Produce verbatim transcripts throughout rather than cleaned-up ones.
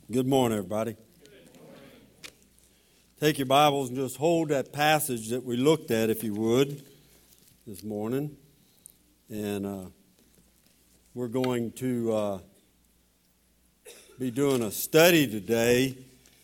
Good morning, everybody. Take your Bibles and just hold that passage that we looked at, if you would, this morning. And uh, we're going to uh, be doing a study today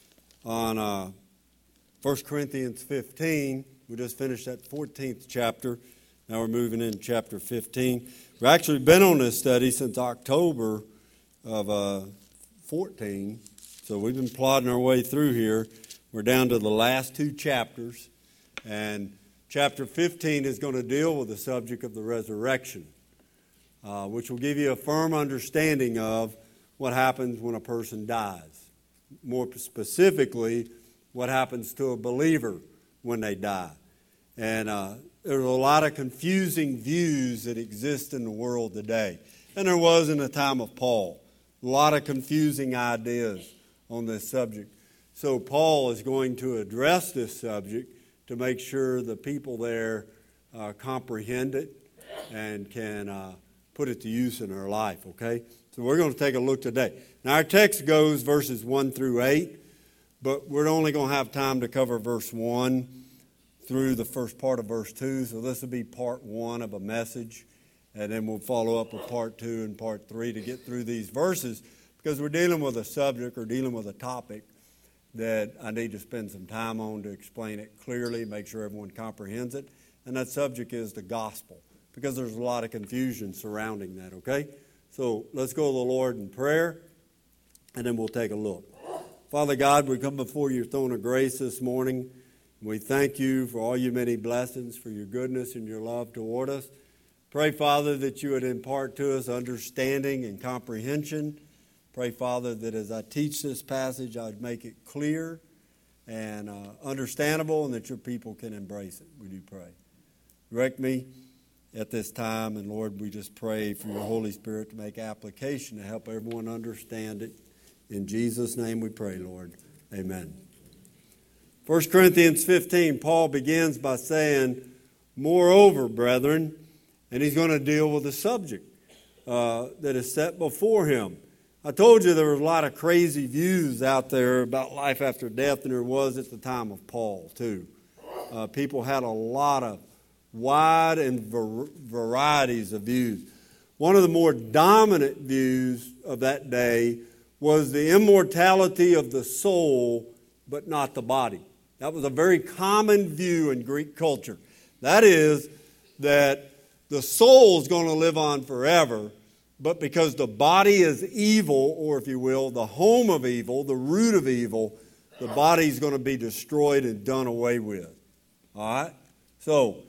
on uh, First Corinthians fifteen. We just finished that fourteenth chapter. Now we're moving into chapter fifteen. We've actually been on this study since October of uh, fourteen. So we've been plodding our way through here. We're down to the last two chapters. And chapter fifteen is going to deal with the subject of the resurrection, uh, which will give you a firm understanding of what happens when a person dies. More specifically, what happens to a believer when they die. And uh, there's a lot of confusing views that exist in the world today. And there was in the time of Paul. A lot of confusing ideas on this subject. So Paul is going to address this subject to make sure the people there uh, comprehend it and can uh, put it to use in their life, okay? So we're going to take a look today. Now our text goes verses one through eight, but we're only going to have time to cover verse one through the first part of verse two, so this will be part one of a message, and then we'll follow up with part two and part three to get through these verses, because we're dealing with a subject or dealing with a topic that I need to spend some time on to explain it clearly, make sure everyone comprehends it. And that subject is the gospel, because there's a lot of confusion surrounding that, okay? So let's go to the Lord in prayer, and then we'll take a look. Father God, we come before your throne of grace this morning. We thank you for all your many blessings, for your goodness and your love toward us. Pray, Father, that you would impart to us understanding and comprehension. Pray, Father, that as I teach this passage, I would make it clear and uh, understandable, and that your people can embrace it. We do pray. Direct me at this time, and Lord, we just pray for your Holy Spirit to make application to help everyone understand it. In Jesus' name we pray, Lord. Amen. First Corinthians fifteen, Paul begins by saying, "Moreover, brethren," and he's going to deal with the subject uh, that is set before him. I told you there were a lot of crazy views out there about life after death, and there was at the time of Paul, too. Uh, people had a lot of wide and var- varieties of views. One of the more dominant views of that day was the immortality of the soul, but not the body. That was a very common view in Greek culture. That is, that the soul is going to live on forever, but because the body is evil, or if you will, the home of evil, the root of evil, the body is going to be destroyed and done away with. All right? So,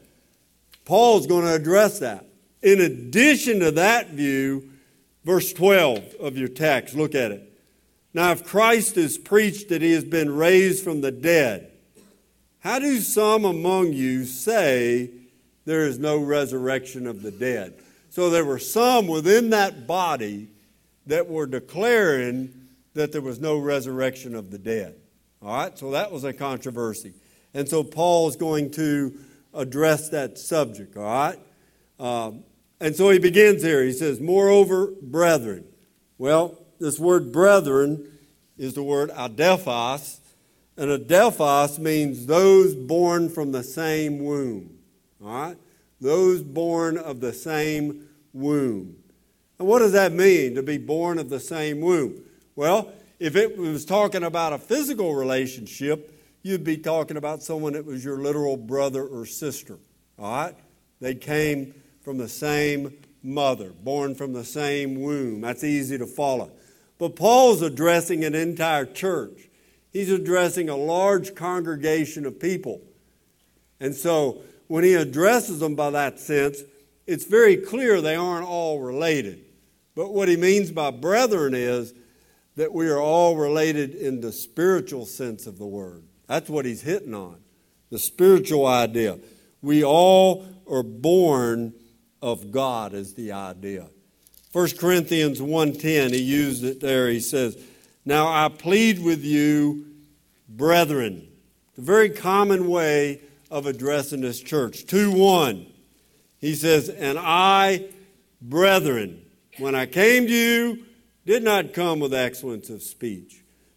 Paul's going to address that. In addition to that view, verse twelve of your text, look at it. "Now, if Christ is preached that he has been raised from the dead, how do some among you say there is no resurrection of the dead?" So there were some within that body that were declaring that there was no resurrection of the dead. All right, so that was a controversy. And so Paul is going to address that subject, all right? Um, and so he begins here. He says, "Moreover, brethren." Well, this word brethren is the word adelphos. And adelphos means those born from the same womb. All right? Those born of the same womb. And what does that mean, to be born of the same womb? Well, if it was talking about a physical relationship, you'd be talking about someone that was your literal brother or sister. All right? They came from the same mother, born from the same womb. That's easy to follow. But Paul's addressing an entire church. He's addressing a large congregation of people. And so when he addresses them by that sense, it's very clear they aren't all related. But what he means by brethren is that we are all related in the spiritual sense of the word. That's what he's hitting on, the spiritual idea. We all are born of God is the idea. First Corinthians one ten, he used it there. He says, "Now I plead with you, brethren." The very common way of addressing this church. two one. He says, "And I, brethren, when I came to you, did not come with excellence of speech,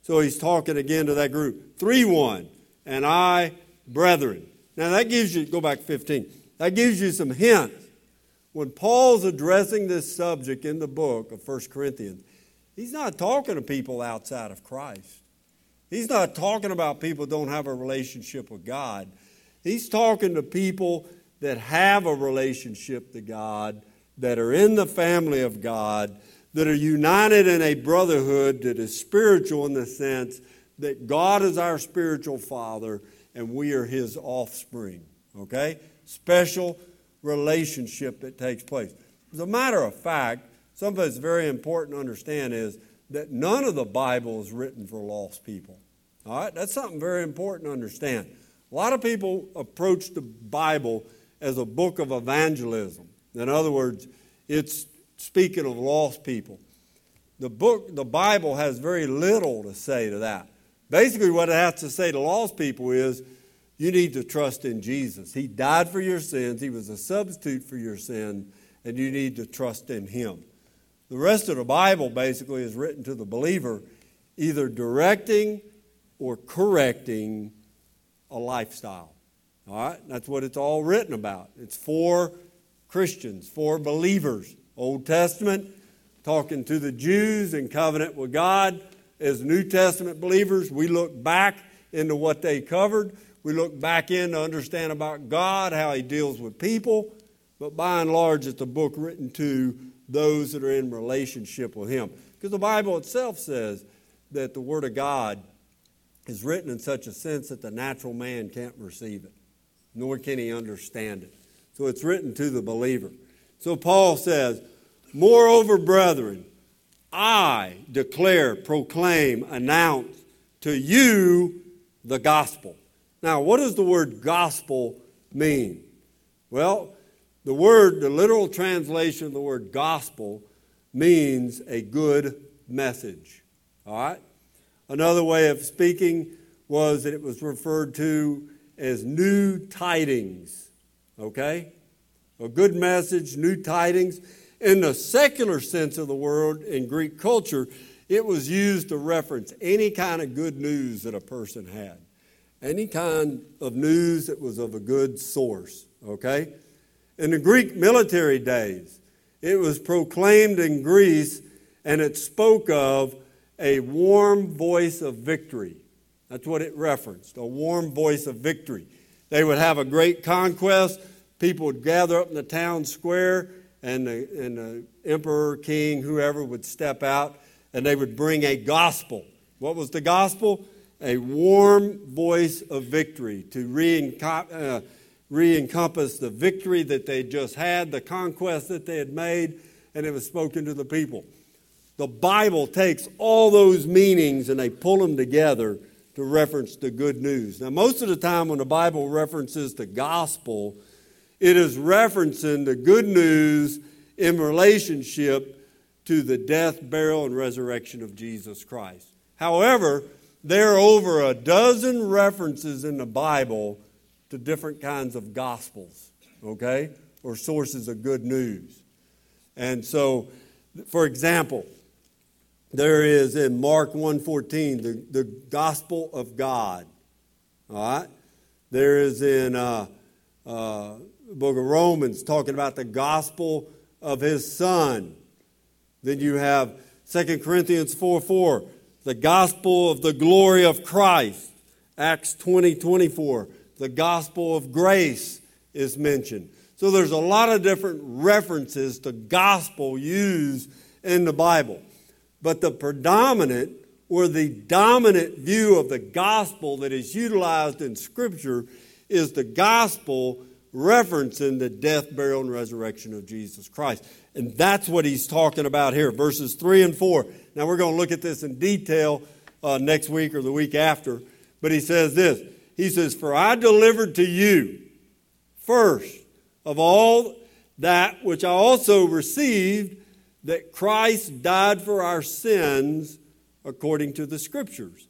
So he's talking again to that group. three one, and I, brethren. Now that gives you, go back fifteen, that gives you some hints. When Paul's addressing this subject in the book of First Corinthians, he's not talking to people outside of Christ. He's not talking about people who don't have a relationship with God. He's talking to people that have a relationship to God, that are in the family of God, that are united in a brotherhood that is spiritual in the sense that God is our spiritual father and we are his offspring. Okay? Special relationship that takes place. As a matter of fact, something that's very important to understand is that none of the Bible is written for lost people. All right? That's something very important to understand. A lot of people approach the Bible as a book of evangelism. In other words, it's speaking of lost people. The book, the Bible has very little to say to that. Basically, what it has to say to lost people is, you need to trust in Jesus. He died for your sins. He was a substitute for your sin, and you need to trust in him. The rest of the Bible basically is written to the believer, either directing or correcting a lifestyle. All right? That's what it's all written about. It's for Christians, for believers. Old Testament, talking to the Jews in covenant with God. As New Testament believers, we look back into what they covered. We look back in to understand about God, how he deals with people. But by and large, it's a book written to those that are in relationship with him. Because the Bible itself says that the Word of God is written in such a sense that the natural man can't receive it, nor can he understand it. So it's written to the believer. So Paul says, moreover, brethren, I declare, proclaim, announce to you the gospel. Now, what does the word gospel mean? Well, the word, the literal translation of the word gospel means a good message. All right? Another way of speaking was that it was referred to as new tidings. Okay? A good message, new tidings. In the secular sense of the word, in Greek culture, it was used to reference any kind of good news that a person had. Any kind of news that was of a good source. Okay? In the Greek military days, it was proclaimed in Greece, and it spoke of a warm voice of victory. That's what it referenced, a warm voice of victory. They would have a great conquest. People would gather up in the town square, and the, and the emperor, king, whoever would step out, and they would bring a gospel. What was the gospel? A warm voice of victory to re-encom- uh, re-encompass the victory that they just had, the conquest that they had made, and it was spoken to the people. The Bible takes all those meanings and they pull them together to reference the good news. Now, most of the time when the Bible references the gospel, it is referencing the good news in relationship to the death, burial, and resurrection of Jesus Christ. However, there are over a dozen references in the Bible to different kinds of gospels, okay, or sources of good news. And so, for example, there is in Mark one fourteen, the, the gospel of God. All right? There is in uh, uh, the book of Romans talking about the gospel of his Son. Then you have Second Corinthians four four, the gospel of the glory of Christ. Acts twenty twenty-four, the gospel of grace is mentioned. So there's a lot of different references to gospel used in the Bible. But the predominant or the dominant view of the gospel that is utilized in Scripture is the gospel referencing the death, burial, and resurrection of Jesus Christ. And that's what he's talking about here, verses three and four. Now we're going to look at this in detail uh, next week or the week after. But he says this. He says, for I delivered to you first of all that which I also received, that Christ died for our sins according to the Scriptures,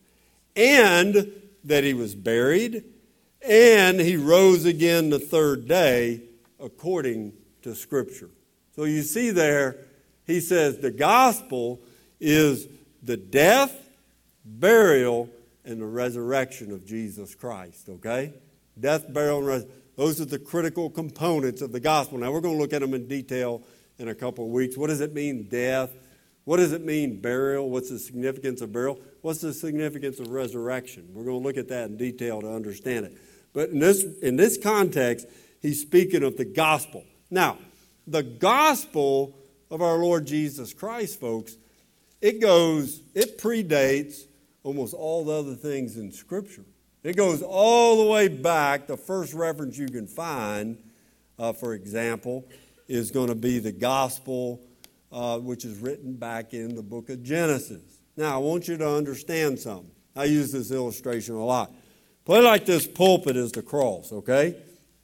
and that he was buried, and he rose again the third day according to Scripture. So you see there, he says the gospel is the death, burial, and the resurrection of Jesus Christ, okay? Death, burial, and resurrection. Those are the critical components of the gospel. Now, we're going to look at them in detail in a couple of weeks. What does it mean, death? What does it mean, burial? What's the significance of burial? What's the significance of resurrection? We're going to look at that in detail to understand it. But in this, in this context, he's speaking of the gospel. Now, the gospel of our Lord Jesus Christ, folks, it goes, it predates almost all the other things in Scripture. It goes all the way back. The first reference you can find, uh, for example, is going to be the gospel, uh, which is written back in the book of Genesis. Now, I want you to understand something. I use this illustration a lot. Play like this pulpit is the cross, okay?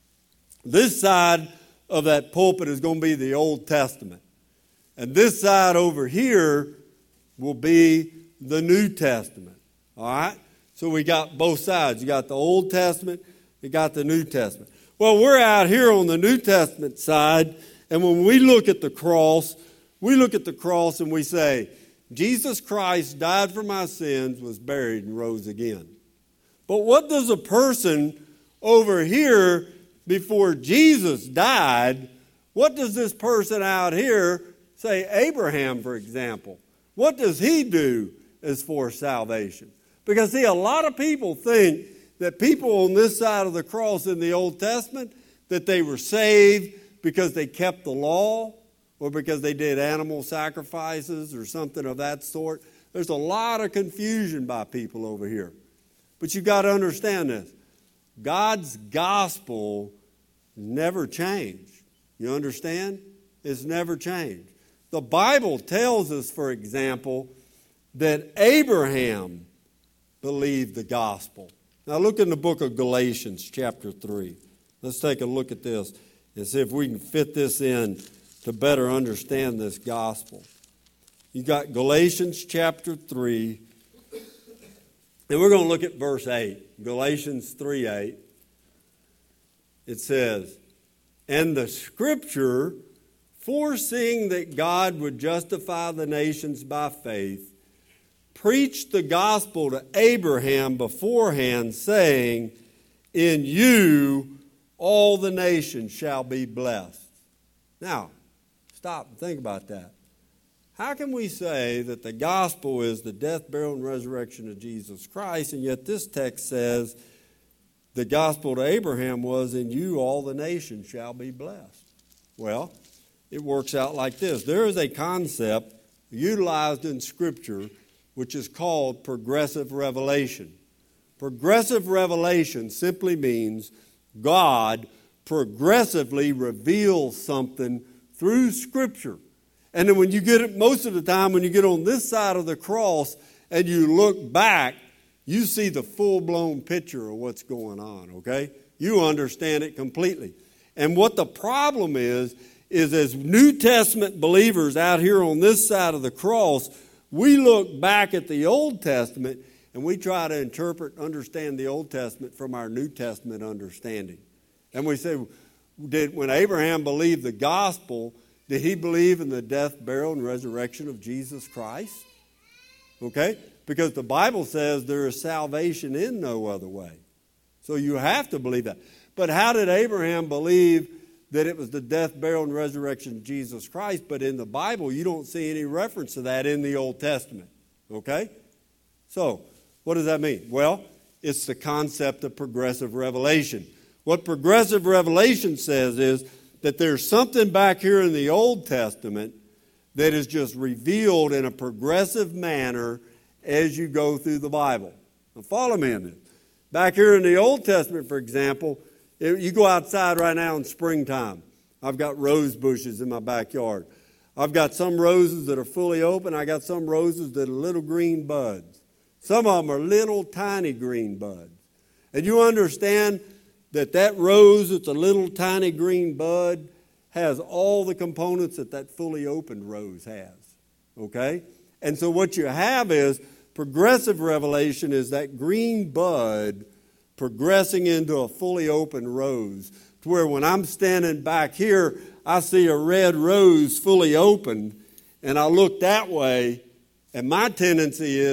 This side of that pulpit is going to be the Old Testament. And this side over here will be the New Testament, all right? So we got both sides. You got the Old Testament, you got the New Testament. Well, we're out here on the New Testament side, and when we look at the cross, we look at the cross and we say, Jesus Christ died for my sins, was buried, and rose again. But what does a person over here before Jesus died, what does this person out here, say Abraham, for example, what does he do as for salvation? Because, see, a lot of people think that people on this side of the cross in the Old Testament, that they were saved because they kept the law or because they did animal sacrifices or something of that sort. There's a lot of confusion by people over here. But you've got to understand this. God's gospel never changed. You understand? It's never changed. The Bible tells us, for example, that Abraham believed the gospel. Now look in the book of Galatians chapter three. Let's take a look at this and see if we can fit this in to better understand this gospel. You got Galatians chapter three, and we're going to look at verse eight. Galatians three eight. It says, "And the scripture, foreseeing that God would justify the nations by faith, preached the gospel to Abraham beforehand, saying, in you all the nations shall be blessed." Now, stop and think about that. How can we say that the gospel is the death, burial, and resurrection of Jesus Christ, and yet this text says the gospel to Abraham was, in you all the nations shall be blessed? Well, it works out like this. There is a concept utilized in Scripture which is called progressive revelation. Progressive revelation simply means God progressively reveals something through Scripture. And then when you get it, most of the time when you get on this side of the cross and you look back, you see the full-blown picture of what's going on, okay? You understand it completely. And what the problem is, is as New Testament believers out here on this side of the cross, we look back at the Old Testament and we try to interpret, understand the Old Testament from our New Testament understanding. And we say, did when Abraham believed the gospel, did he believe in the death, burial, and resurrection of Jesus Christ? Okay? Because the Bible says there is salvation in no other way. So you have to believe that. But how did Abraham believe that it was the death, burial, and resurrection of Jesus Christ? But in the Bible, you don't see any reference to that in the Old Testament. Okay? So, what does that mean? Well, it's the concept of progressive revelation. What progressive revelation says is that there's something back here in the Old Testament that is just revealed in a progressive manner as you go through the Bible. Now follow me in this. Back here in the Old Testament, for example, you go outside right now in springtime. I've got rose bushes in my backyard. I've got some roses that are fully open. I got some roses that are little green buds. Some of them are little tiny green buds. And you understand that that rose that's a little tiny green bud has all the components that that fully opened rose has. Okay? And so what you have is progressive revelation is that green bud progressing into a fully open rose, to where when I'm standing back here, I see a red rose fully open, and I look that way, and my tendency is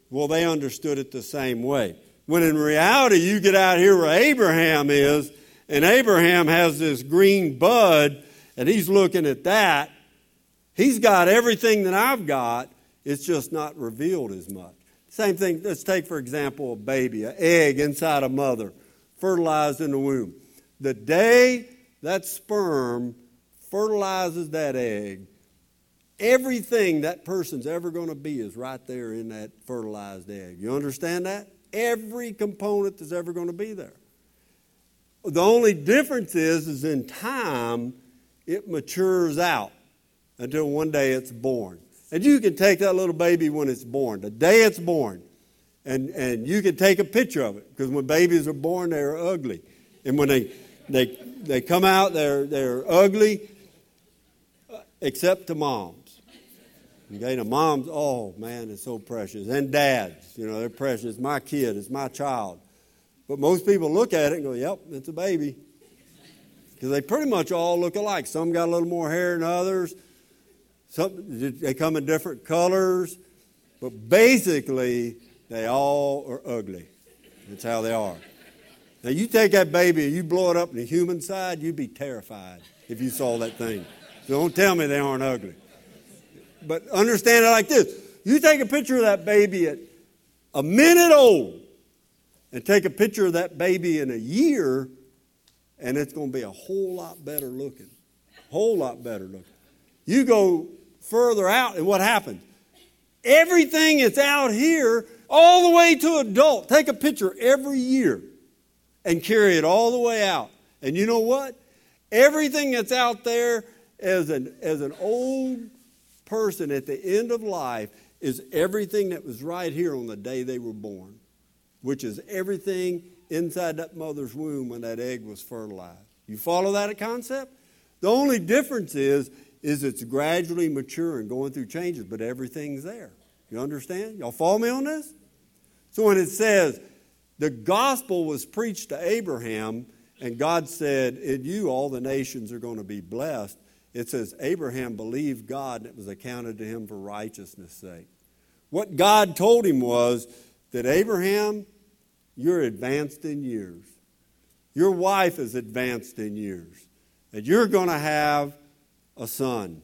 well, they understood it the same way. When in reality, you get out here where Abraham is, and Abraham has this green bud, and he's looking at that. He's got everything that I've got. It's just not revealed as much. Same thing, let's take, for example, a baby, an egg inside a mother, fertilized in the womb. The day that sperm fertilizes that egg, everything that person's ever going to be is right there in that fertilized egg. You understand that? Every component that's ever going to be there. The only difference is, is in time, it matures out until one day it's born. And you can take that little baby when it's born, the day it's born, and, and you can take a picture of it, because when babies are born, they're ugly. And when they they they come out, they're they're ugly, except to moms. Okay, the moms, oh man, it's so precious. And dads, you know, they're precious. It's my kid, it's my child. But most people look at it and go, yep, it's a baby. Because they pretty much all look alike. Some got a little more hair than others. Some, they come in different colors. But basically, they all are ugly. That's how they are. Now, you take that baby and you blow it up in the human side, you'd be terrified if you saw that thing. So don't tell me they aren't ugly. But understand it like this. You take a picture of that baby at a minute old and take a picture of that baby in a year, and it's going to be a whole lot better looking. A whole lot better looking. You go further out, and what happens? Everything that's out here, all the way to adult, take a picture every year and carry it all the way out. And you know what? Everything that's out there as an, as an old person at the end of life is everything that was right here on the day they were born, which is everything inside that mother's womb when that egg was fertilized. You follow that concept? The only difference is, is it's gradually maturing, going through changes, but everything's there. You understand? Y'all follow me on this? So when it says the gospel was preached to Abraham, and God said, in you all the nations are going to be blessed, it says Abraham believed God, and it was accounted to him for righteousness' sake. What God told him was that, Abraham, you're advanced in years. Your wife is advanced in years. And you're going to have a son.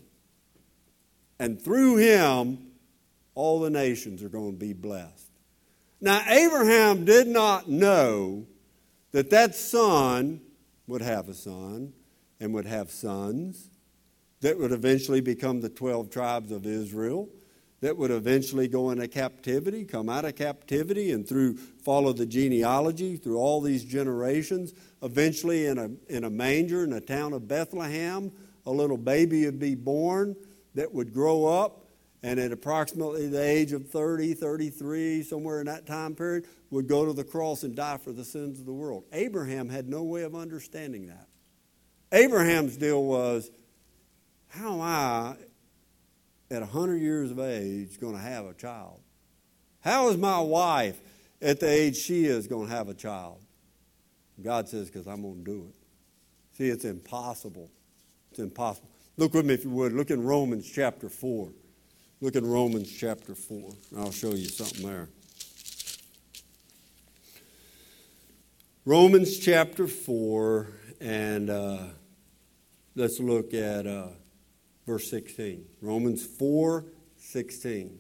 And through him, all the nations are going to be blessed. Now, Abraham did not know that that son would have a son and would have sons that would eventually become the twelve tribes of Israel, that would eventually go into captivity, come out of captivity, and through follow the genealogy through all these generations. Eventually, in a in a manger in the town of Bethlehem, a little baby would be born that would grow up, and at approximately the age of thirty, thirty-three, somewhere in that time period, would go to the cross and die for the sins of the world. Abraham had no way of understanding that. Abraham's deal was, how am I, at one hundred years of age, going to have a child? How is my wife, at the age she is, going to have a child? God says, because I'm going to do it. See, it's impossible. It's impossible. Look with me, if you would. Look in Romans chapter four. Look in Romans chapter four. I'll show you something there. Romans chapter four, and uh, let's look at uh, verse sixteen. Romans four, sixteen.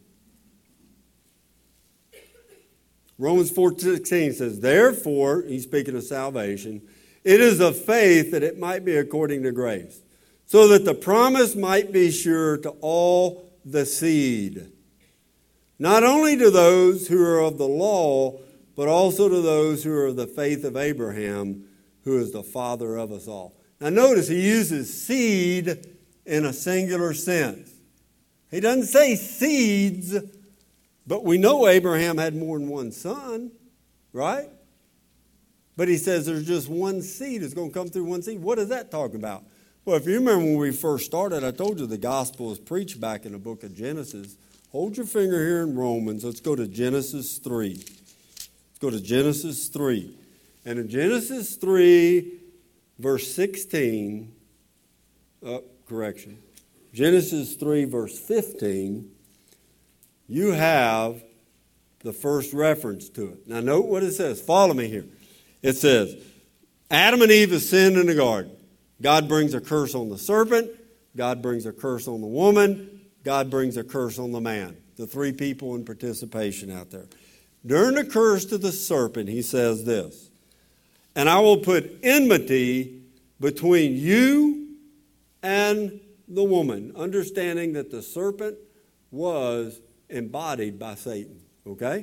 Romans four, sixteen says, therefore, he's speaking of salvation, it is of faith that it might be according to grace, so that the promise might be sure to all the seed, not only to those who are of the law, but also to those who are of the faith of Abraham, who is the father of us all. Now notice he uses seed in a singular sense. He doesn't say seeds, but we know Abraham had more than one son, right? But he says there's just one seed that's going to come through one seed. What is that talking about? Well, if you remember when we first started, I told you the gospel was preached back in the book of Genesis. Hold your finger here in Romans. Let's go to Genesis three. Let's go to Genesis three. And in Genesis three, verse sixteen, uh, correction, Genesis three, verse fifteen, you have the first reference to it. Now note what it says. Follow me here. It says, Adam and Eve have sinned in the garden. God brings a curse on the serpent. God brings a curse on the woman. God brings a curse on the man. The three people in participation out there. During the curse to the serpent, he says this, and I will put enmity between you and the woman, understanding that the serpent was embodied by Satan, okay?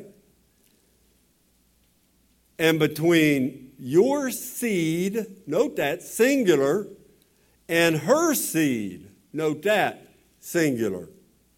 And between your seed, note that, singular, and her seed, note that, singular.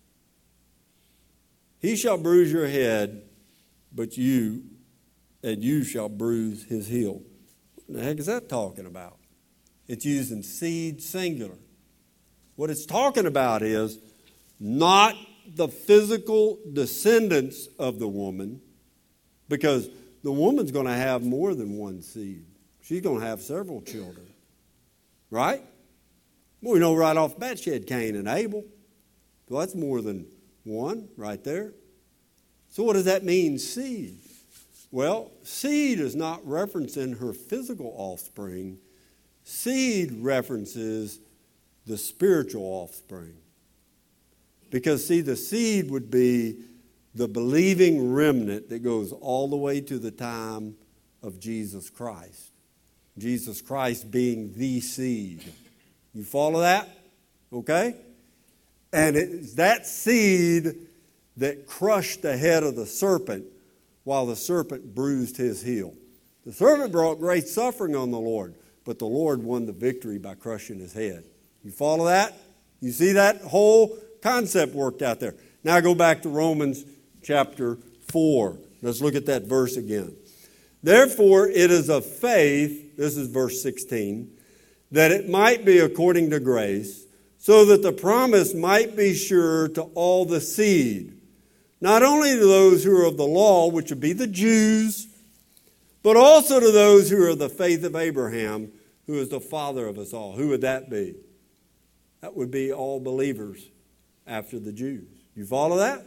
He shall bruise your head, but you, and you shall bruise his heel. What the heck is that talking about? It's using seed singular. What it's talking about is not the physical descendants of the woman, because the woman's going to have more than one seed. She's going to have several children. Right? Well, we know right off the bat she had Cain and Abel. Well, that's more than one right there. So what does that mean, seed? Well, seed is not referencing her physical offspring. Seed references the spiritual offspring. Because, see, the seed would be the believing remnant that goes all the way to the time of Jesus Christ. Jesus Christ being the seed. You follow that? Okay? And it's that seed that crushed the head of the serpent while the serpent bruised his heel. The serpent brought great suffering on the Lord, but the Lord won the victory by crushing his head. You follow that? You see that whole concept worked out there. Now go back to Romans chapter four. Let's look at that verse again. Therefore it is of faith, this is verse sixteen, that it might be according to grace, so that the promise might be sure to all the seed, not only to those who are of the law, which would be the Jews, but also to those who are of the faith of Abraham, who is the father of us all. Who would that be? That would be all believers after the Jews. You follow that?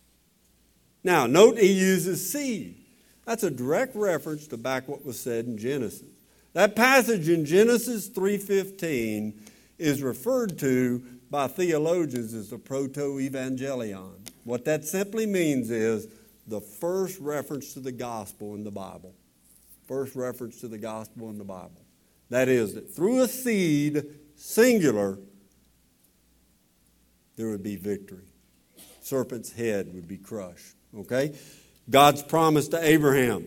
Now, note he uses seed. That's a direct reference to back what was said in Genesis. That passage in Genesis three fifteen is referred to by theologians as the proto-evangelion. What that simply means is the first reference to the gospel in the Bible. First reference to the gospel in the Bible. That is, that through a seed, singular, there would be victory. Serpent's head would be crushed. Okay? God's promise to Abraham.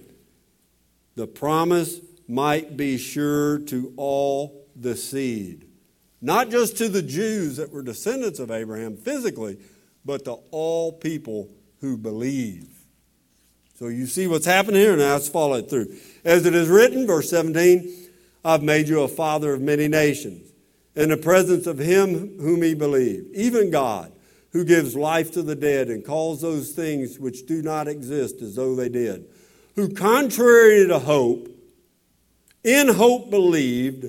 The promise might be sure to all the seed. Not just to the Jews that were descendants of Abraham physically, but to all people who believe. So you see what's happening here. Now let's follow it through. As it is written, verse seventeen, I've made you a father of many nations, in the presence of him whom he believed, even God, who gives life to the dead and calls those things which do not exist as though they did, who contrary to hope, in hope believed,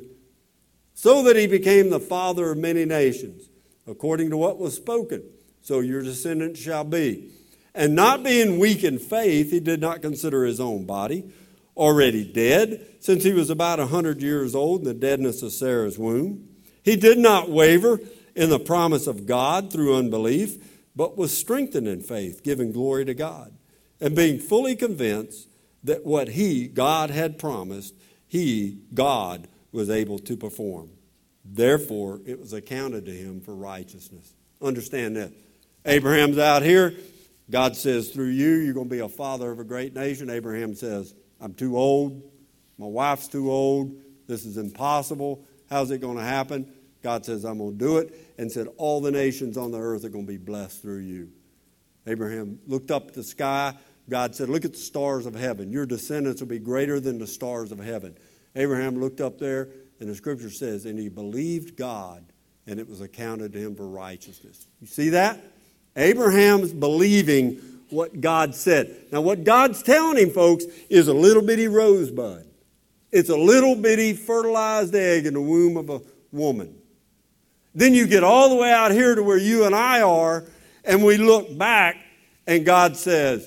so that he became the father of many nations, according to what was spoken. So your descendants shall be. And not being weak in faith, he did not consider his own body already dead, since he was about a hundred years old in the deadness of Sarah's womb. He did not waver in the promise of God through unbelief, but was strengthened in faith, giving glory to God, and being fully convinced that what he, God, had promised, he, God, was able to perform. Therefore, it was accounted to him for righteousness. Understand that. Abraham's out here. God says, through you, you're going to be a father of a great nation. Abraham says, I'm too old. My wife's too old. This is impossible. How's it going to happen? God says, I'm going to do it. And said, all the nations on the earth are going to be blessed through you. Abraham looked up at the sky. God said, look at the stars of heaven. Your descendants will be greater than the stars of heaven. Abraham looked up there, and the scripture says, and he believed God, and it was accounted to him for righteousness. You see that? Abraham's believing what God said. Now, what God's telling him, folks, is a little bitty rosebud. It's a little bitty fertilized egg in the womb of a woman. Then you get all the way out here to where you and I are, and we look back, and God says,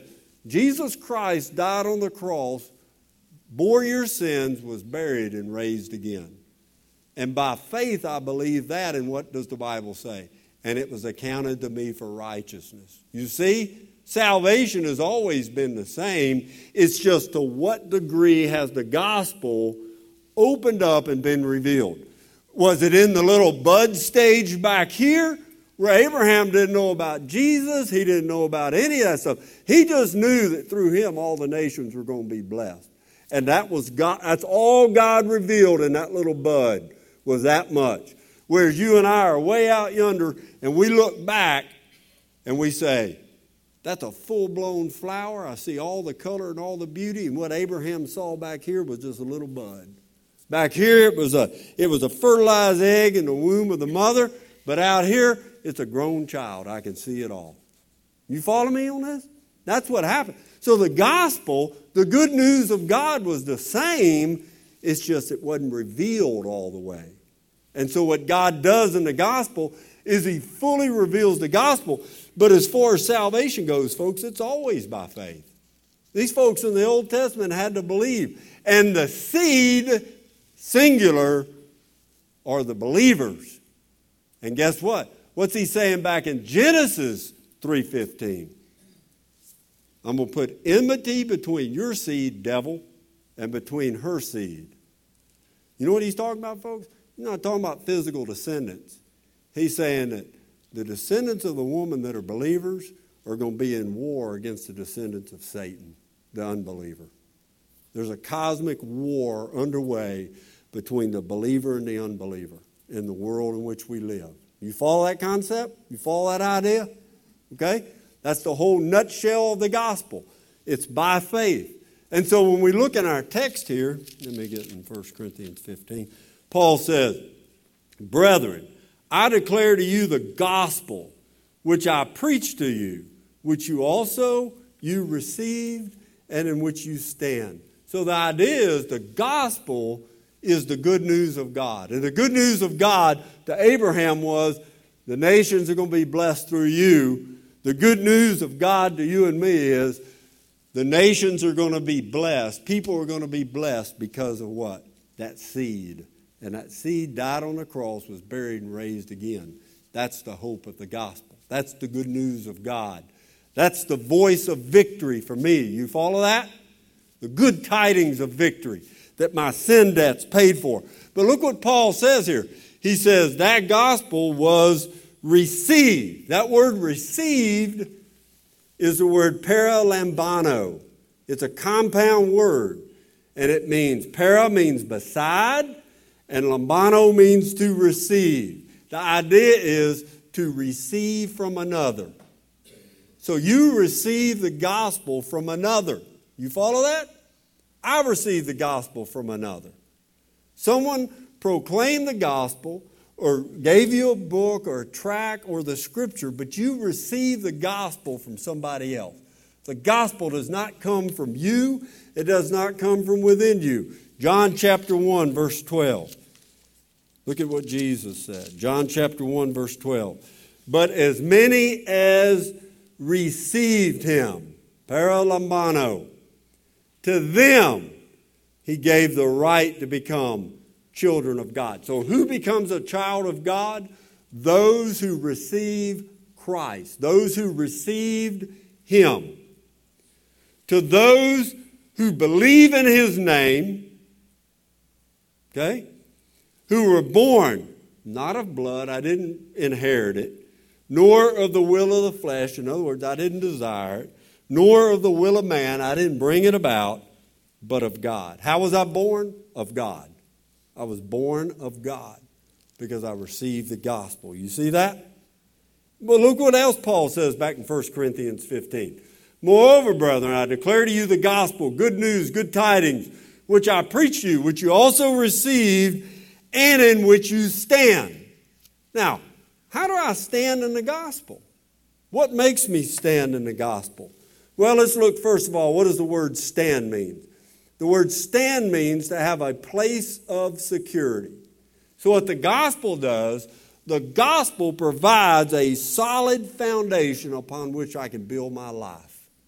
Jesus Christ died on the cross, bore your sins, was buried, and raised again. And by faith I believe that, and what does the Bible say? And it was accounted to me for righteousness. You see, salvation has always been the same. It's just to what degree has the gospel opened up and been revealed. Was it in the little bud stage back here where Abraham didn't know about Jesus? He didn't know about any of that stuff. He just knew that through him all the nations were going to be blessed. And that was God. That's all God revealed in that little bud, was that much. Whereas you and I are way out yonder and we look back and we say, that's a full-blown flower. I see all the color and all the beauty. And what Abraham saw back here was just a little bud. Back here it was a it was a fertilized egg in the womb of the mother. But out here, it's a grown child. I can see it all. You follow me on this? That's what happened. So the gospel, the good news of God was the same. It's just it wasn't revealed all the way. And so what God does in the gospel is he fully reveals the gospel. But as far as salvation goes, folks, it's always by faith. These folks in the Old Testament had to believe. And the seed, singular, are the believers. And guess what? What's he saying back in Genesis three fifteen? I'm going to put enmity between your seed, devil, and between her seed. You know what he's talking about, folks? He's not talking about physical descendants. He's saying that the descendants of the woman that are believers are going to be in war against the descendants of Satan, the unbeliever. There's a cosmic war underway between the believer and the unbeliever in the world in which we live. You follow that concept? You follow that idea? Okay? That's the whole nutshell of the gospel. It's by faith. And so when we look in our text here, let me get in First Corinthians fifteen. Paul says, brethren, I declare to you the gospel which I preached to you, which you also you received and in which you stand. So the idea is the gospel is the good news of God. And the good news of God to Abraham was the nations are going to be blessed through you. The good news of God to you and me is the nations are going to be blessed. People are going to be blessed because of what? That seed. And that seed died on the cross, was buried and raised again. That's the hope of the gospel. That's the good news of God. That's the voice of victory for me. You follow that? The good tidings of victory, that my sin debt's paid for. But look what Paul says here. He says that gospel was received. That word received is the word paralambano. It's a compound word. And it means, para means beside, and lambano means to receive. The idea is to receive from another. So you receive the gospel from another. You follow that? I received the gospel from another. Someone proclaimed the gospel or gave you a book or a tract or the scripture, but you received the gospel from somebody else. The gospel does not come from you. It does not come from within you. John chapter one, verse twelve. Look at what Jesus said. John chapter one, verse twelve. But as many as received him, paralambano, to them he gave the right to become children of God. So who becomes a child of God? Those who receive Christ. Those who received him. To those who believe in his name, okay, who were born, not of blood, I didn't inherit it, nor of the will of the flesh, in other words, I didn't desire it, nor of the will of man, I didn't bring it about, but of God. How was I born? Of God. I was born of God because I received the gospel. You see that? Well, look what else Paul says back in First Corinthians fifteen. Moreover, brethren, I declare to you the gospel, good news, good tidings, which I preach to you, which you also received, and in which you stand. Now, how do I stand in the gospel? What makes me stand in the gospel? Well, let's look first of all, what does the word stand mean? The word stand means to have a place of security. So what the gospel does, the gospel provides a solid foundation upon which I can build my life.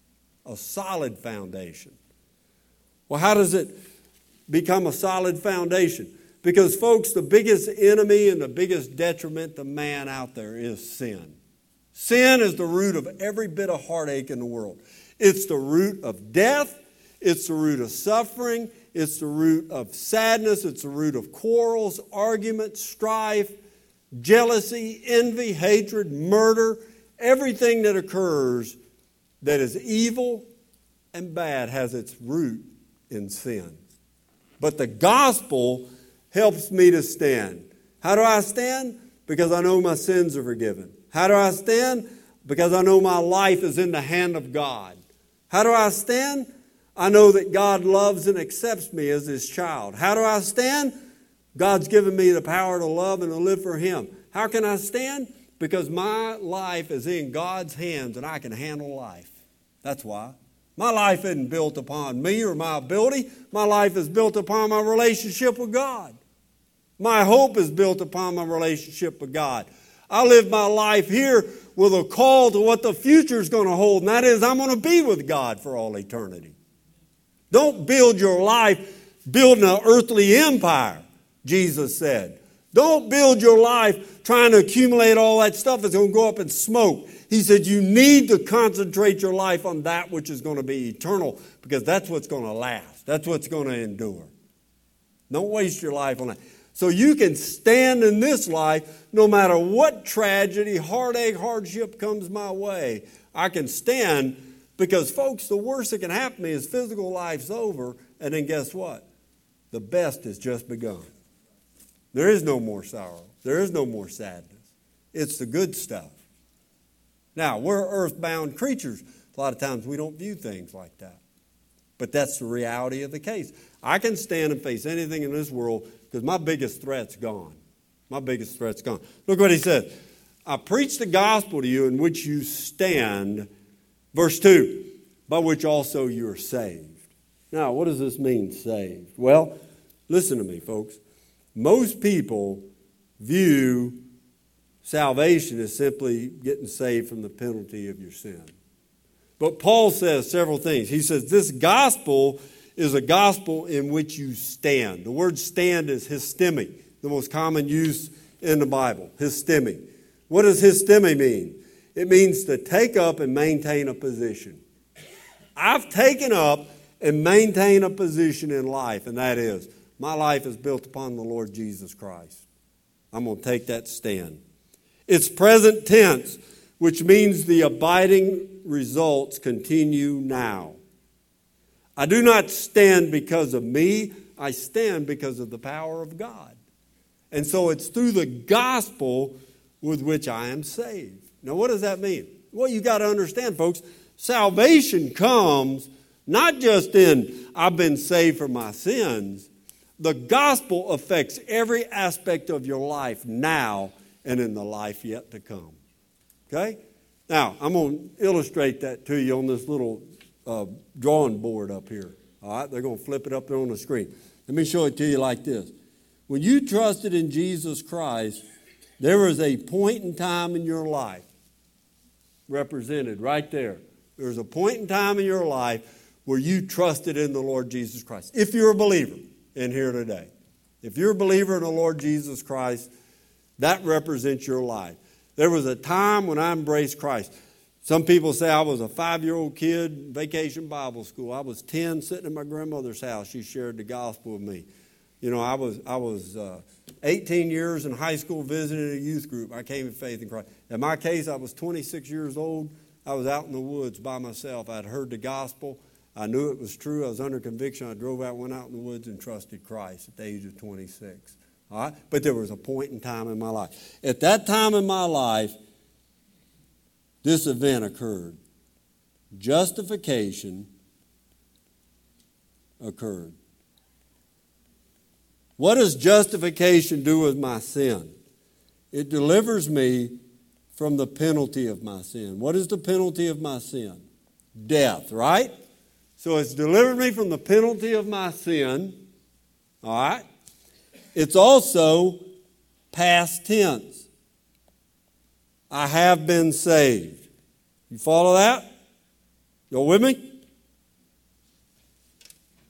a solid foundation. Well, how does it become a solid foundation? Because, folks, the biggest enemy and the biggest detriment to man out there is sin. Sin is the root of every bit of heartache in the world. It's the root of death. It's the root of suffering. It's the root of sadness. It's the root of quarrels, arguments, strife, jealousy, envy, hatred, murder. Everything that occurs that is evil and bad has its root in sin. But the gospel helps me to stand. How do I stand? Because I know my sins are forgiven. How do I stand? Because I know my life is in the hand of God. How do I stand? I know that God loves and accepts me as His child. How do I stand? God's given me the power to love and to live for Him. How can I stand? Because my life is in God's hands and I can handle life. That's why. My life isn't built upon me or my ability. My life is built upon my relationship with God. My hope is built upon my relationship with God. I live my life here with a call to what the future is going to hold, and that is I'm going to be with God for all eternity. Don't build your life building an earthly empire, Jesus said. Don't build your life trying to accumulate all that stuff that's going to go up in smoke. He said you need to concentrate your life on that which is going to be eternal, because that's what's going to last. That's what's going to endure. Don't waste your life on that. So you can stand in this life no matter what tragedy, heartache, hardship comes my way. I can stand because, folks, the worst that can happen to me is physical life's over, and then guess what? The best has just begun. There is no more sorrow. There is no more sadness. It's the good stuff. Now, we're earthbound creatures. A lot of times we don't view things like that. But that's the reality of the case. I can stand and face anything in this world because my biggest threat's gone. My biggest threat's gone. Look what he says. I preach the gospel to you in which you stand. Verse two, by which also you are saved. Now, what does this mean, saved? Well, listen to me, folks. Most people view salvation as simply getting saved from the penalty of your sin. But Paul says several things. He says this gospel is a gospel in which you stand. The word stand is histemi, the most common use in the Bible, histemi. What does histemi mean? It means to take up and maintain a position. I've taken up and maintained a position in life, and that is, my life is built upon the Lord Jesus Christ. I'm going to take that stand. It's present tense, which means the abiding results continue now. I do not stand because of me. I stand because of the power of God. And so it's through the gospel with which I am saved. Now, what does that mean? Well, you got to understand, folks, salvation comes not just in I've been saved from my sins. The gospel affects every aspect of your life now and in the life yet to come. Okay? Now, I'm going to illustrate that to you on this little uh, drawing board up here. All right? They're going to flip it up there on the screen. Let me show it to you like this. When you trusted in Jesus Christ, there was a point in time in your life represented right there. There's a point in time in your life where you trusted in the Lord Jesus Christ. If you're a believer in here today, if you're a believer in the Lord Jesus Christ, that represents your life. There was a time when I embraced Christ. Some people say I was a five-year-old kid, vacation Bible school. I was ten, sitting in my grandmother's house. She shared the gospel with me. You know, I was I was uh, eighteen years in high school, visiting a youth group. I came to faith in Christ. In my case, I was twenty-six years old. I was out in the woods by myself. I'd heard the gospel. I knew it was true. I was under conviction. I drove out, went out in the woods, and trusted Christ at the age of twenty-six. All right? But there was a point in time in my life. At that time in my life, this event occurred. Justification occurred. What does justification do with my sin? It delivers me from the penalty of my sin. What is the penalty of my sin? Death, right? So it's delivered me from the penalty of my sin. All right? It's also past tense. I have been saved. You follow that? You with me?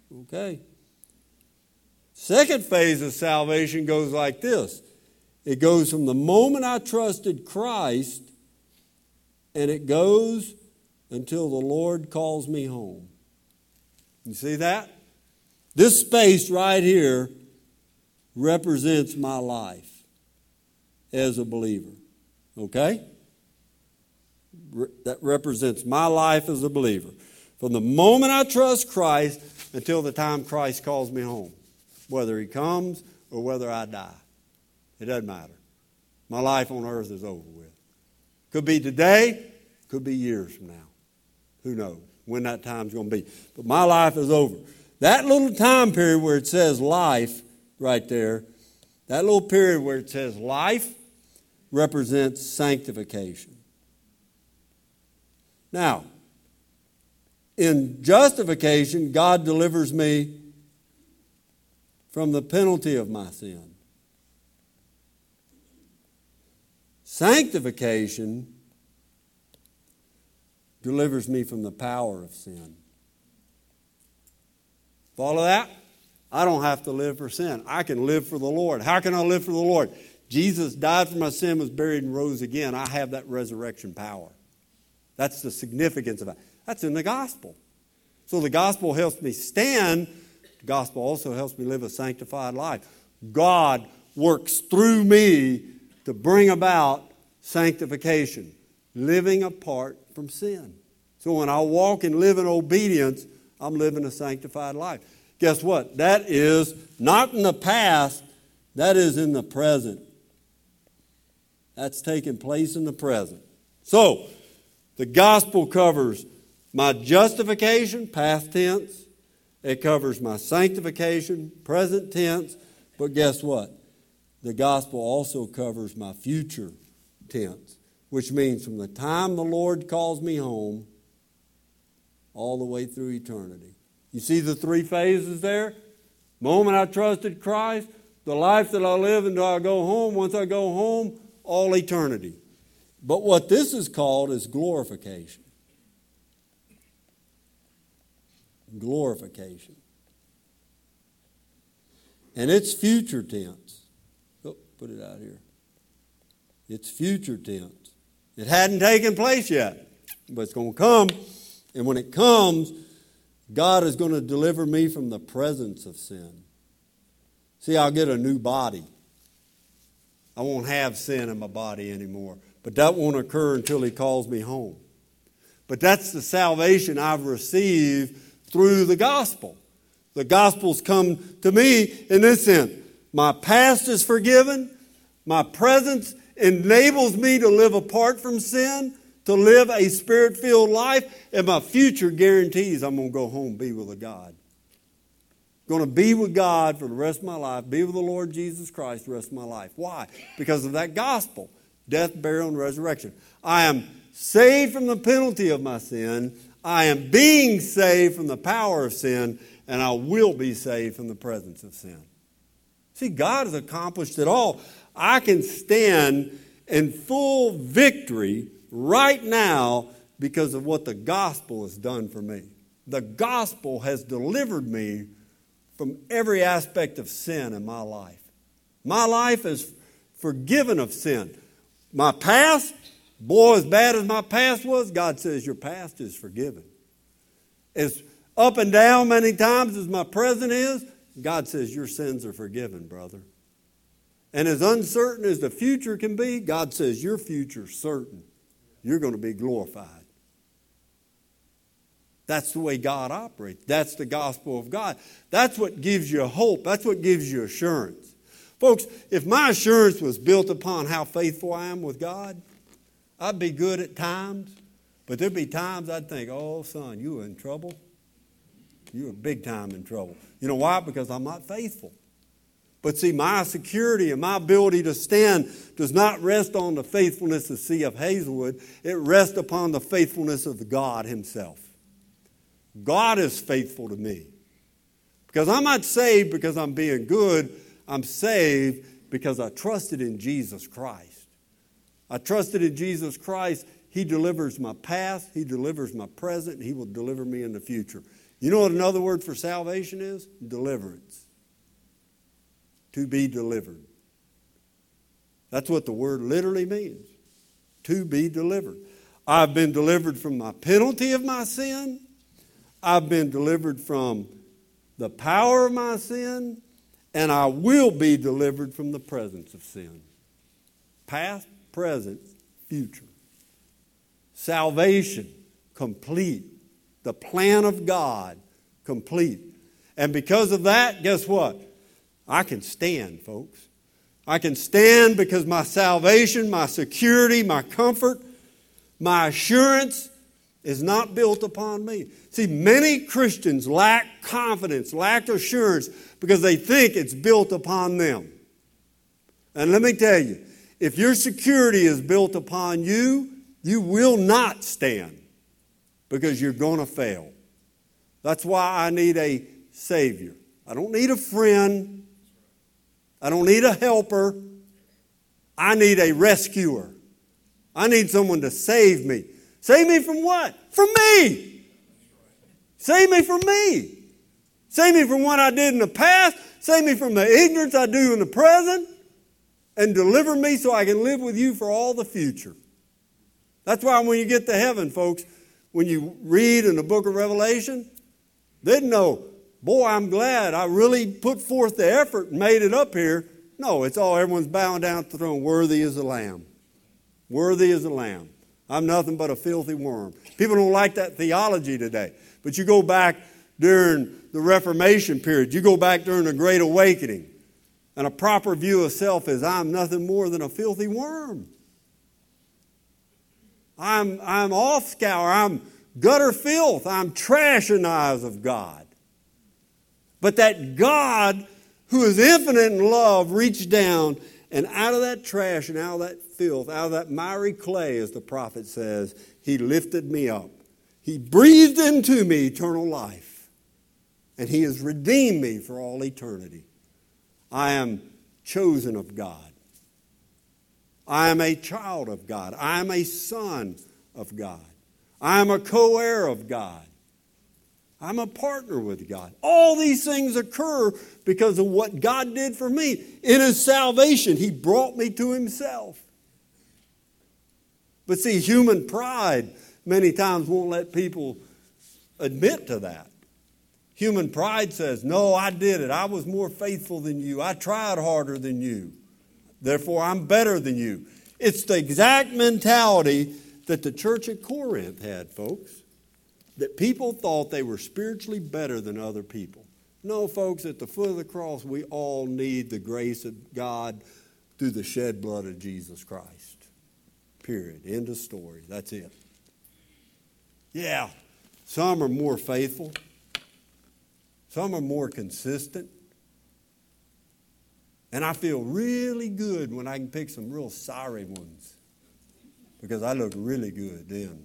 Okay. Second phase of salvation goes like this. It goes from the moment I trusted Christ, and it goes until the Lord calls me home. You see that? This space right here represents my life as a believer. Okay? Re- that represents my life as a believer. From the moment I trust Christ until the time Christ calls me home. Whether he comes or whether I die. It doesn't matter. My life on earth is over with. Could be today, could be years from now. Who knows when that time's going to be. But my life is over. That little time period where it says life right there, that little period where it says life represents sanctification. Now, in justification, God delivers me from the penalty of my sin. Sanctification delivers me from the power of sin. Follow that? I don't have to live for sin. I can live for the Lord. How can I live for the Lord? Jesus died for my sin, was buried, and rose again. I have that resurrection power. That's the significance of it. That's in the gospel. So the gospel helps me stand. The gospel also helps me live a sanctified life. God works through me to bring about sanctification, living apart from sin. So when I walk and live in obedience, I'm living a sanctified life. Guess what? That is not in the past, that is in the present. That's taking place in the present. So, the gospel covers my justification, past tense. It covers my sanctification, present tense. But guess what? The gospel also covers my future tense, which means from the time the Lord calls me home all the way through eternity. You see the three phases there? Moment I trusted Christ, the life that I live until I go home. Once I go home, all eternity. But what this is called is glorification. Glorification. And it's future tense. Oh, put it out here. It's future tense. It hadn't taken place yet, but it's going to come. And when it comes, God is going to deliver me from the presence of sin. See, I'll get a new body. I won't have sin in my body anymore. But that won't occur until he calls me home. But that's the salvation I've received through the gospel. The gospel's come to me in this sense. My past is forgiven. My presence enables me to live apart from sin, to live a spirit-filled life, and my future guarantees I'm going to go home and be with a God. Going to be with God for the rest of my life, be with the Lord Jesus Christ the rest of my life. Why? Because of that gospel. Death, burial, and resurrection. I am saved from the penalty of my sin. I am being saved from the power of sin. And I will be saved from the presence of sin. See, God has accomplished it all. I can stand in full victory right now because of what the gospel has done for me. The gospel has delivered me from every aspect of sin in my life. My life is forgiven of sin. My past, boy, as bad as my past was, God says your past is forgiven. As up and down many times as my present is, God says your sins are forgiven, brother. And as uncertain as the future can be, God says your future's certain. You're going to be glorified. That's the way God operates. That's the gospel of God. That's what gives you hope. That's what gives you assurance. Folks, if my assurance was built upon how faithful I am with God, I'd be good at times. But there'd be times I'd think, oh, son, you were in trouble. You were big time in trouble. You know why? Because I'm not faithful. But see, my security and my ability to stand does not rest on the faithfulness of C F Hazelwood. It rests upon the faithfulness of God himself. God is faithful to me. Because I'm not saved because I'm being good. I'm saved because I trusted in Jesus Christ. I trusted in Jesus Christ. He delivers my past. He delivers my present. And he will deliver me in the future. You know what another word for salvation is? Deliverance. To be delivered. That's what the word literally means. To be delivered. I've been delivered from my penalty of my sin. I've been delivered from the power of my sin. And I will be delivered from the presence of sin. Past, present, future. Salvation, complete. The plan of God, complete. And because of that, guess what? I can stand, folks. I can stand because my salvation, my security, my comfort, my assurance is not built upon me. See, many Christians lack confidence, lack assurance because they think it's built upon them. And let me tell you, if your security is built upon you, you will not stand because you're going to fail. That's why I need a Savior. I don't need a friend. I don't need a helper. I need a rescuer. I need someone to save me. Save me from what? From me. Save me from me. Save me from what I did in the past. Save me from the ignorance I do in the present. And deliver me so I can live with you for all the future. That's why when you get to heaven, folks, when you read in the book of Revelation, they'd know, boy, I'm glad I really put forth the effort and made it up here. No, it's all, everyone's bowing down at the throne. Worthy is the Lamb. Worthy is the Lamb. I'm nothing but a filthy worm. People don't like that theology today. But you go back during the Reformation period. You go back during the Great Awakening. And a proper view of self is I'm nothing more than a filthy worm. I'm, I'm off scour. I'm gutter filth. I'm trash in the eyes of God. But that God, who is infinite in love, reached down and out of that trash and out of that filth, out of that miry clay, as the prophet says, He lifted me up. He breathed into me eternal life. And He has redeemed me for all eternity. I am chosen of God. I am a child of God. I am a son of God. I am a co-heir of God. I'm a partner with God. All these things occur because of what God did for me. In His salvation, He brought me to Himself. But see, human pride many times won't let people admit to that. Human pride says, no, I did it. I was more faithful than you. I tried harder than you. Therefore, I'm better than you. It's the exact mentality that the church at Corinth had, folks. That people thought they were spiritually better than other people. No, folks, at the foot of the cross, we all need the grace of God through the shed blood of Jesus Christ. Period. End of story. That's it. Yeah, some are more faithful. Some are more consistent. And I feel really good when I can pick some real sorry ones. Because I look really good then.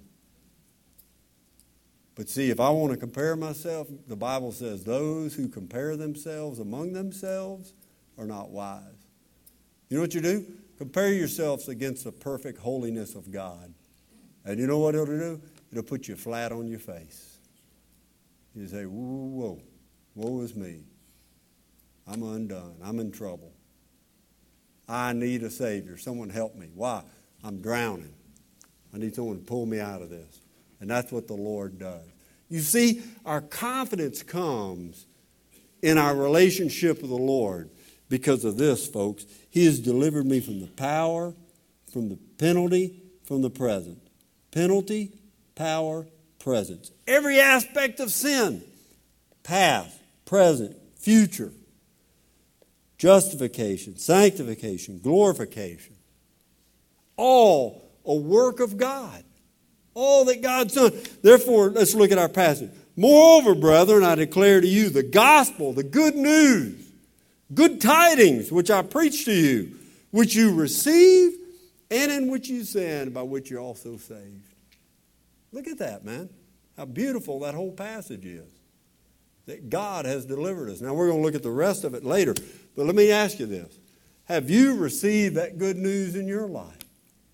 But see, if I want to compare myself, the Bible says those who compare themselves among themselves are not wise. You know what you do? Compare yourselves against the perfect holiness of God. And you know what it'll do? It'll put you flat on your face. You say, whoa, whoa, woe is me. I'm undone. I'm in trouble. I need a Savior. Someone help me. Why? I'm drowning. I need someone to pull me out of this. And that's what the Lord does. You see, our confidence comes in our relationship with the Lord because of this, folks. He has delivered me from the power, from the penalty, from the present. Penalty, power, presence. Every aspect of sin. Past, present, future. Justification, sanctification, glorification. All a work of God. All that God's done. Therefore, let's look at our passage. Moreover, brethren, I declare to you the gospel, the good news, good tidings, which I preach to you, which you receive, and in which you stand, by which you're also saved. Look at that, man. How beautiful that whole passage is. That God has delivered us. Now, we're going to look at the rest of it later. But let me ask you this. Have you received that good news in your life?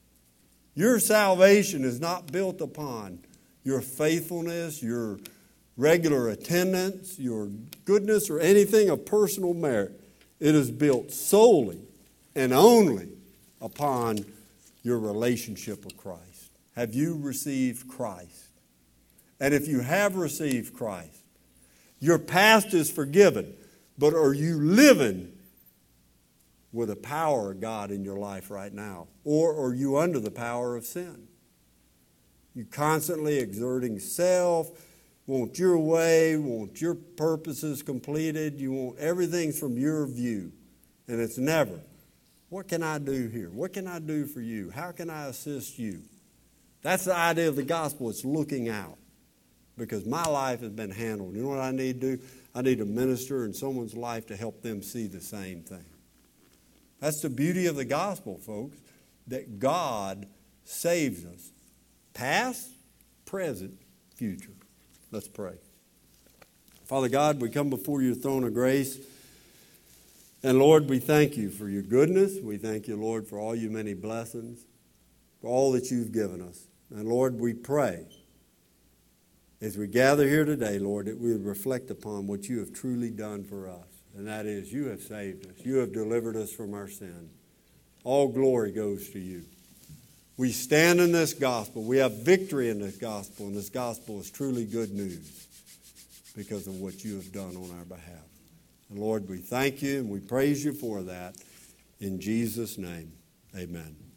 Your salvation is not built upon your faithfulness, your regular attendance, your goodness, or anything of personal merit. It is built solely and only upon your relationship with Christ. Have you received Christ? And if you have received Christ, your past is forgiven, but are you living with the power of God in your life right now? Or are you under the power of sin? You constantly exerting self, want your way, want your purposes completed, you want everything from your view. And it's never, what can I do here? What can I do for you? How can I assist you? That's the idea of the gospel. It's looking out. Because my life has been handled. You know what I need to do? I need to minister in someone's life to help them see the same thing. That's the beauty of the gospel, folks, that God saves us. Past, present, future. Let's pray. Father God, we come before your throne of grace. And Lord, we thank you for your goodness. We thank you, Lord, for all your many blessings, for all that you've given us. And Lord, we pray, as we gather here today, Lord, that we would reflect upon what you have truly done for us. And that is, you have saved us. You have delivered us from our sin. All glory goes to you. We stand in this gospel. We have victory in this gospel. And this gospel is truly good news because of what you have done on our behalf. And Lord, we thank you and we praise you for that. In Jesus' name, amen.